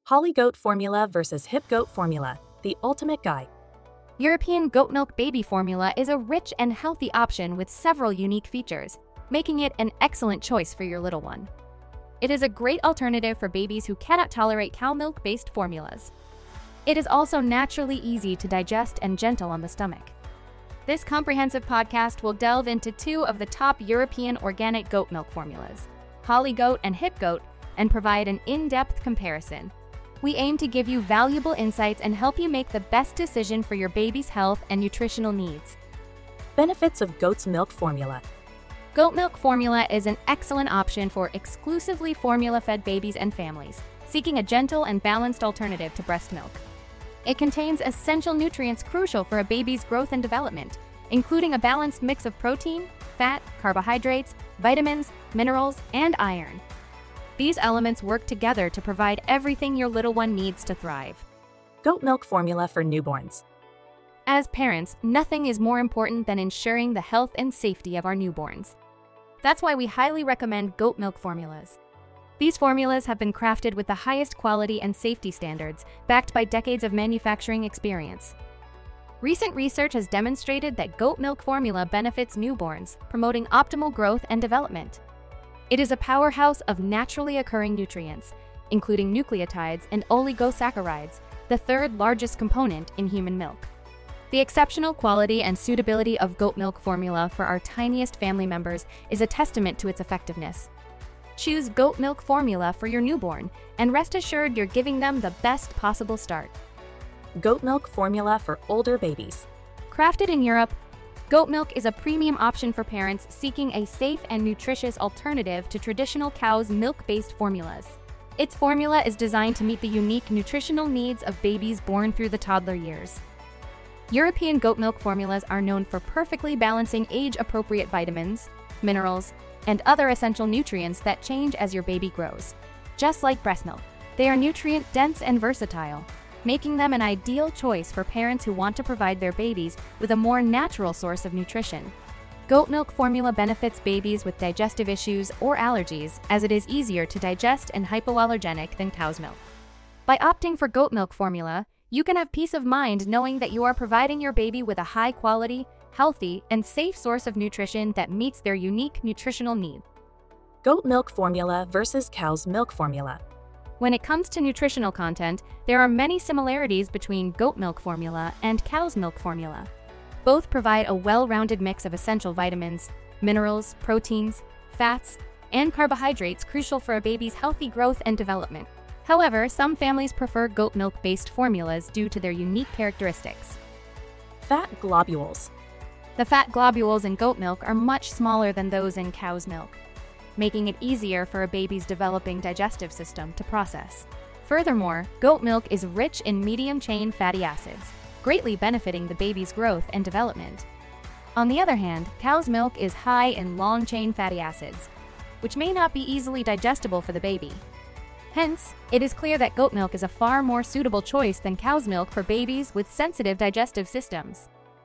Holly Goat Formula versus Hip Goat Formula, the ultimate guide. European goat milk baby formula is a rich and healthy option with several unique features, making it an excellent choice for your little one. It is a great alternative for babies who cannot tolerate cow milk-based formulas. It is also naturally easy to digest and gentle on the stomach. This comprehensive podcast will delve into two of the top European organic goat milk formulas, Holly Goat and Hip Goat, and provide an in-depth comparison. We aim to give you valuable insights and help you make the best decision for your baby's health and nutritional needs. Benefits of goat's milk formula. Goat milk formula is an excellent option for exclusively formula-fed babies and families seeking a gentle and balanced alternative to breast milk. It contains essential nutrients crucial for a baby's growth and development, including a balanced mix of protein, fat, carbohydrates, vitamins, minerals, and iron. These elements work together to provide everything your little one needs to thrive. Goat milk formula for newborns. As parents, nothing is more important than ensuring the health and safety of our newborns. That's why we highly recommend goat milk formulas. These formulas have been crafted with the highest quality and safety standards, backed by decades of manufacturing experience. Recent research has demonstrated that goat milk formula benefits newborns, promoting optimal growth and development. It is a powerhouse of naturally occurring nutrients, including nucleotides and oligosaccharides, the third largest component in human milk. The exceptional quality and suitability of goat milk formula for our tiniest family members is a testament to its effectiveness. Choose goat milk formula for your newborn, and rest assured you're giving them the best possible start. Goat milk formula for older babies. Crafted in Europe, goat milk is a premium option for parents seeking a safe and nutritious alternative to traditional cow's milk-based formulas. Its formula is designed to meet the unique nutritional needs of babies born through the toddler years. European goat milk formulas are known for perfectly balancing age-appropriate vitamins, minerals, and other essential nutrients that change as your baby grows. Just like breast milk, they are nutrient-dense and versatile, making them an ideal choice for parents who want to provide their babies with a more natural source of nutrition. Goat milk formula benefits babies with digestive issues or allergies, as it is easier to digest and hypoallergenic than cow's milk. By opting for goat milk formula, you can have peace of mind knowing that you are providing your baby with a high-quality, healthy, and safe source of nutrition that meets their unique nutritional needs. Goat milk formula versus cow's milk formula. When it comes to nutritional content, there are many similarities between goat milk formula and cow's milk formula. Both provide a well-rounded mix of essential vitamins, minerals, proteins, fats, and carbohydrates crucial for a baby's healthy growth and development. However, some families prefer goat milk-based formulas due to their unique characteristics. Fat globules. The fat globules in goat milk are much smaller than those in cow's milk, making it easier for a baby's developing digestive system to process. Furthermore, goat milk is rich in medium-chain fatty acids, greatly benefiting the baby's growth and development. On the other hand, cow's milk is high in long-chain fatty acids, which may not be easily digestible for the baby. Hence, it is clear that goat milk is a far more suitable choice than cow's milk for babies with sensitive digestive systems.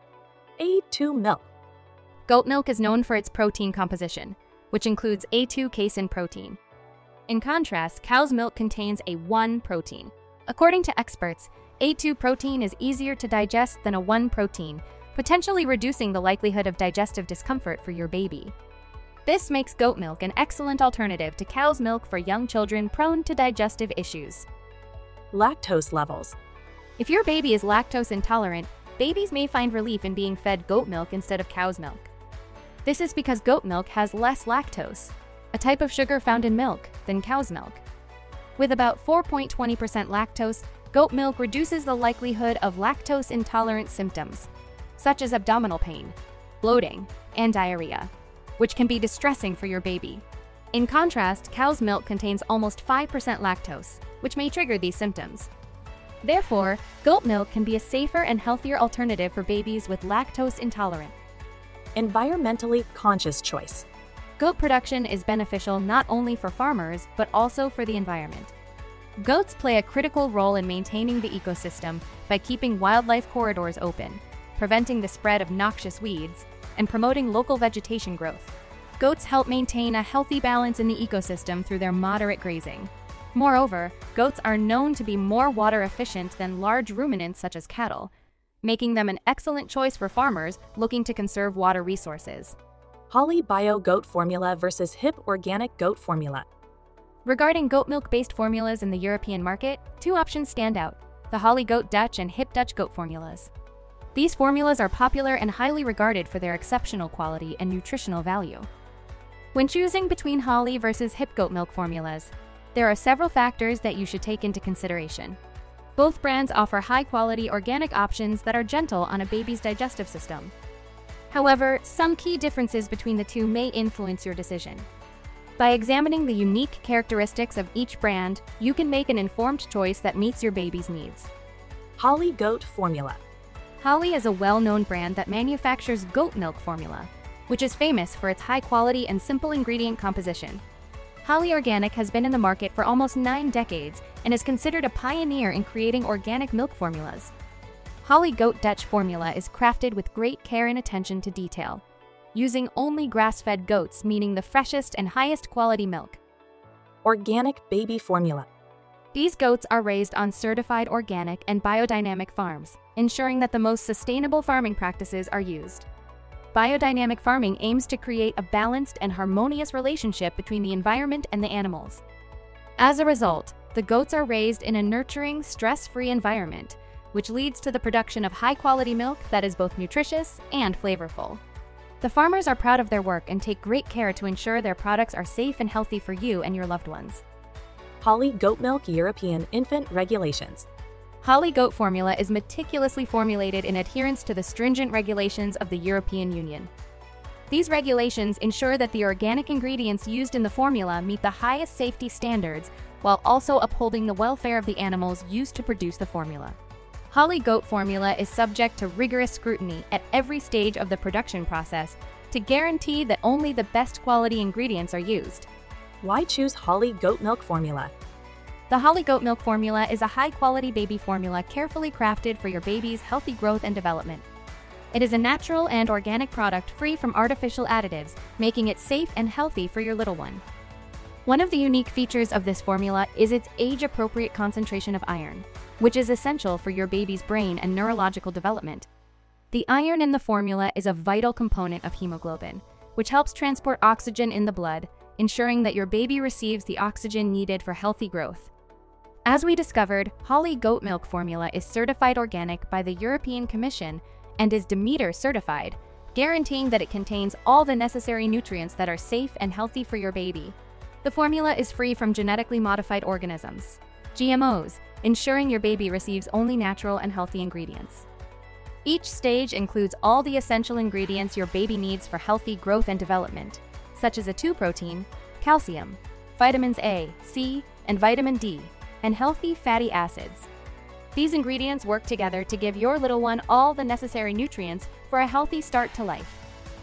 A2 milk. Goat milk is known for its protein composition, which includes A2 casein protein. In contrast, cow's milk contains A1 protein. According to experts, A2 protein is easier to digest than A1 protein, potentially reducing the likelihood of digestive discomfort for your baby. This makes goat milk an excellent alternative to cow's milk for young children prone to digestive issues. Lactose levels. If your baby is lactose intolerant, babies may find relief in being fed goat milk instead of cow's milk. This is because goat milk has less lactose, a type of sugar found in milk, than cow's milk. With about 4.20% lactose, goat milk reduces the likelihood of lactose-intolerant symptoms, such as abdominal pain, bloating, and diarrhea, which can be distressing for your baby. In contrast, cow's milk contains almost 5% lactose, which may trigger these symptoms. Therefore, goat milk can be a safer and healthier alternative for babies with lactose intolerance. Environmentally conscious choice. Goat production is beneficial not only for farmers, but also for the environment. Goats play a critical role in maintaining the ecosystem by keeping wildlife corridors open, preventing the spread of noxious weeds, and promoting local vegetation growth. Goats help maintain a healthy balance in the ecosystem through their moderate grazing. Moreover, goats are known to be more water efficient than large ruminants such as cattle, making them an excellent choice for farmers looking to conserve water resources. Holly Bio Goat Formula versus Hip Organic Goat Formula. Regarding goat milk-based formulas in the European market, two options stand out: the Holly Goat Dutch and Hip Dutch Goat formulas. These formulas are popular and highly regarded for their exceptional quality and nutritional value. When choosing between Holly versus Hip goat milk formulas, there are several factors that you should take into consideration. Both brands offer high-quality organic options that are gentle on a baby's digestive system. However, some key differences between the two may influence your decision. By examining the unique characteristics of each brand, you can make an informed choice that meets your baby's needs. Holly Goat Formula. Holly is a well-known brand that manufactures goat milk formula, which is famous for its high quality and simple ingredient composition. Holly Organic has been in the market for almost 9 decades and is considered a pioneer in creating organic milk formulas. Holly Goat Dutch formula is crafted with great care and attention to detail, using only grass-fed goats, meaning the freshest and highest quality milk. Organic Baby Formula. These goats are raised on certified organic and biodynamic farms, ensuring that the most sustainable farming practices are used. Biodynamic farming aims to create a balanced and harmonious relationship between the environment and the animals. As a result, the goats are raised in a nurturing, stress-free environment, which leads to the production of high-quality milk that is both nutritious and flavorful. The farmers are proud of their work and take great care to ensure their products are safe and healthy for you and your loved ones. Holly Goat Milk European Infant Regulations. Holly Goat formula is meticulously formulated in adherence to the stringent regulations of the European Union. These regulations ensure that the organic ingredients used in the formula meet the highest safety standards while also upholding the welfare of the animals used to produce the formula. Holly Goat formula is subject to rigorous scrutiny at every stage of the production process to guarantee that only the best quality ingredients are used. Why choose Holly Goat Milk Formula? The Holly Goat Milk formula is a high-quality baby formula carefully crafted for your baby's healthy growth and development. It is a natural and organic product free from artificial additives, making it safe and healthy for your little one. One of the unique features of this formula is its age-appropriate concentration of iron, which is essential for your baby's brain and neurological development. The iron in the formula is a vital component of hemoglobin, which helps transport oxygen in the blood, ensuring that your baby receives the oxygen needed for healthy growth. As we discovered, Holly Goat Milk formula is certified organic by the European Commission and is Demeter certified, guaranteeing that it contains all the necessary nutrients that are safe and healthy for your baby. The formula is free from genetically modified organisms, GMOs, ensuring your baby receives only natural and healthy ingredients. Each stage includes all the essential ingredients your baby needs for healthy growth and development, such as A2 protein, calcium, vitamins A, C, and vitamin D, and healthy fatty acids. These ingredients work together to give your little one all the necessary nutrients for a healthy start to life.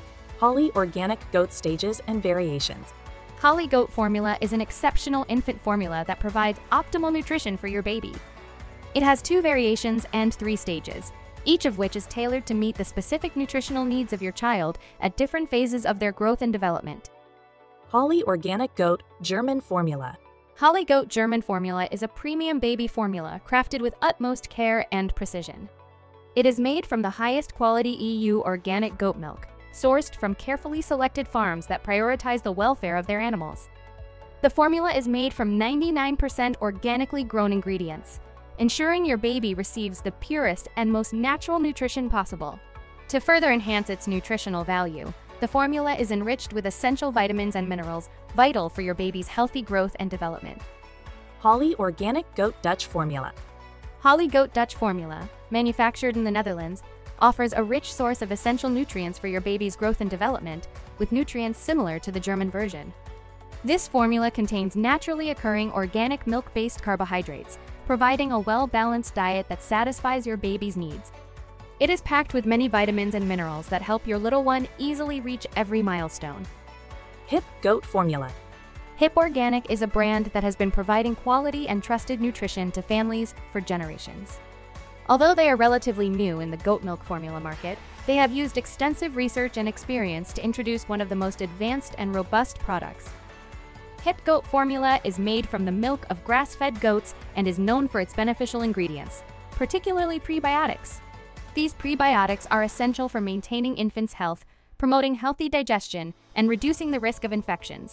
Holly Organic Goat Stages and Variations. Holly Goat formula is an exceptional infant formula that provides optimal nutrition for your baby. It has 2 variations and 3 stages, each of which is tailored to meet the specific nutritional needs of your child at different phases of their growth and development. Holly Organic Goat German Formula. Holly Goat German formula is a premium baby formula crafted with utmost care and precision. It is made from the highest quality EU organic goat milk, sourced from carefully selected farms that prioritize the welfare of their animals. The formula is made from 99% organically grown ingredients, ensuring your baby receives the purest and most natural nutrition possible. To further enhance its nutritional value, the formula is enriched with essential vitamins and minerals vital for your baby's healthy growth and development. Holly Organic Goat Dutch Formula. Holly Goat Dutch formula, manufactured in the Netherlands, offers a rich source of essential nutrients for your baby's growth and development, with nutrients similar to the German version. This formula contains naturally occurring organic milk-based carbohydrates, providing a well-balanced diet that satisfies your baby's needs. It is packed with many vitamins and minerals that help your little one easily reach every milestone. Hip Goat Formula. Hip Organic is a brand that has been providing quality and trusted nutrition to families for generations. Although they are relatively new in the goat milk formula market, they have used extensive research and experience to introduce one of the most advanced and robust products. Hip Goat formula is made from the milk of grass-fed goats and is known for its beneficial ingredients, particularly prebiotics. These prebiotics are essential for maintaining infants' health, promoting healthy digestion, and reducing the risk of infections.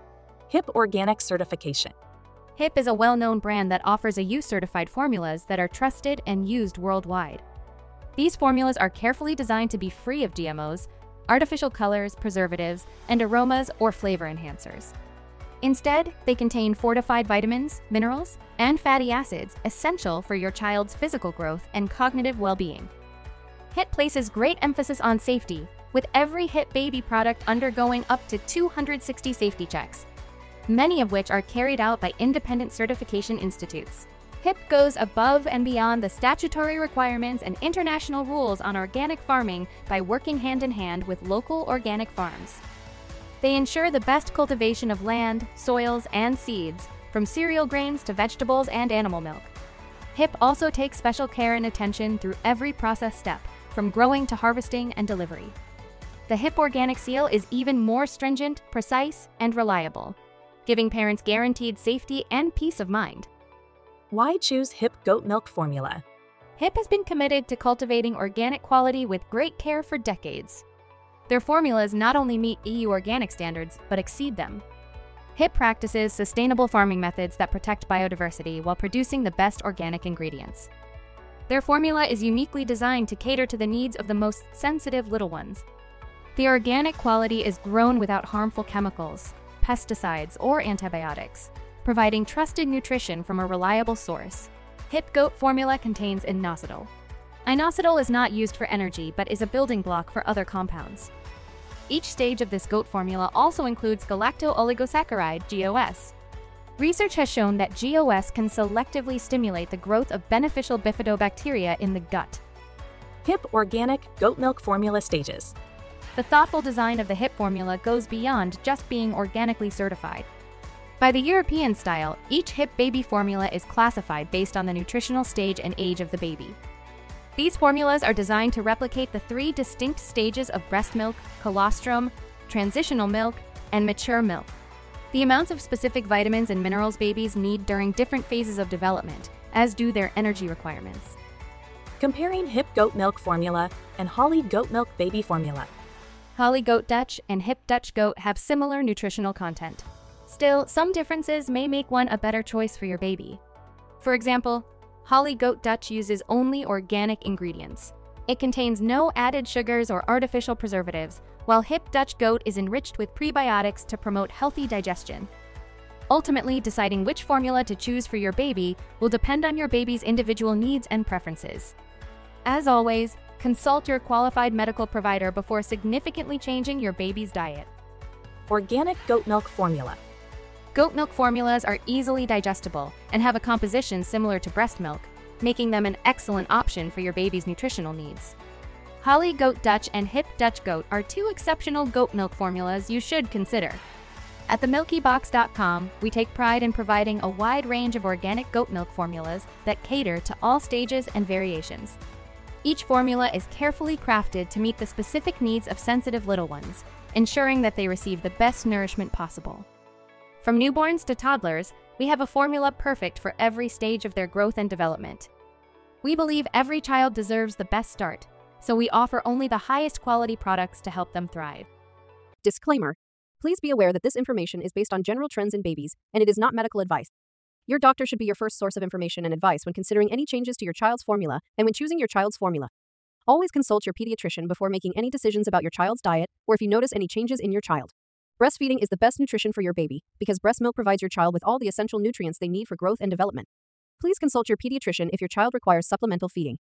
HIP Organic Certification. HIP is a well-known brand that offers EU-certified formulas that are trusted and used worldwide. These formulas are carefully designed to be free of GMOs, artificial colors, preservatives, and aromas or flavor enhancers. Instead, they contain fortified vitamins, minerals, and fatty acids essential for your child's physical growth and cognitive well-being. HIP places great emphasis on safety, with every HIP baby product undergoing up to 260 safety checks, many of which are carried out by independent certification institutes. HIP goes above and beyond the statutory requirements and international rules on organic farming by working hand-in-hand with local organic farms. They ensure the best cultivation of land, soils, and seeds, from cereal grains to vegetables and animal milk. HIP also takes special care and attention through every process step, from growing to harvesting and delivery. The HIP Organic Seal is even more stringent, precise, and reliable, giving parents guaranteed safety and peace of mind. Why choose HIP Goat Milk Formula? HIP has been committed to cultivating organic quality with great care for decades. Their formulas not only meet EU organic standards, but exceed them. HIP practices sustainable farming methods that protect biodiversity while producing the best organic ingredients. Their formula is uniquely designed to cater to the needs of the most sensitive little ones. The organic quality is grown without harmful chemicals, pesticides, or antibiotics, providing trusted nutrition from a reliable source. HIP Goat formula contains inositol. Inositol is not used for energy but is a building block for other compounds. Each stage of this goat formula also includes galacto-oligosaccharide (GOS). Research has shown that GOS can selectively stimulate the growth of beneficial bifidobacteria in the gut. HIP Organic Goat Milk Formula Stages. The thoughtful design of the HIP formula goes beyond just being organically certified. By the European style, each HIP baby formula is classified based on the nutritional stage and age of the baby. These formulas are designed to replicate the 3 distinct stages of breast milk, colostrum, transitional milk, and mature milk. The amounts of specific vitamins and minerals babies need during different phases of development, as do their energy requirements. Comparing HIP Goat Milk Formula and Holly Goat Milk Baby Formula. Holly Goat Dutch and HIP Dutch Goat have similar nutritional content. Still, some differences may make one a better choice for your baby. For example, Holly Goat Dutch uses only organic ingredients. It contains no added sugars or artificial preservatives, while HIP Dutch Goat is enriched with prebiotics to promote healthy digestion. Ultimately, deciding which formula to choose for your baby will depend on your baby's individual needs and preferences. As always, consult your qualified medical provider before significantly changing your baby's diet. Organic Goat Milk Formula. Goat milk formulas are easily digestible and have a composition similar to breast milk, making them an excellent option for your baby's nutritional needs. Holly Goat Dutch and HIP Dutch Goat are 2 exceptional goat milk formulas you should consider. At themilkybox.com, we take pride in providing a wide range of organic goat milk formulas that cater to all stages and variations. Each formula is carefully crafted to meet the specific needs of sensitive little ones, ensuring that they receive the best nourishment possible. From newborns to toddlers, we have a formula perfect for every stage of their growth and development. We believe every child deserves the best start, so we offer only the highest quality products to help them thrive. Disclaimer. Please be aware that this information is based on general trends in babies, and it is not medical advice. Your doctor should be your first source of information and advice when considering any changes to your child's formula and when choosing your child's formula. Always consult your pediatrician before making any decisions about your child's diet or if you notice any changes in your child. Breastfeeding is the best nutrition for your baby because breast milk provides your child with all the essential nutrients they need for growth and development. Please consult your pediatrician if your child requires supplemental feeding.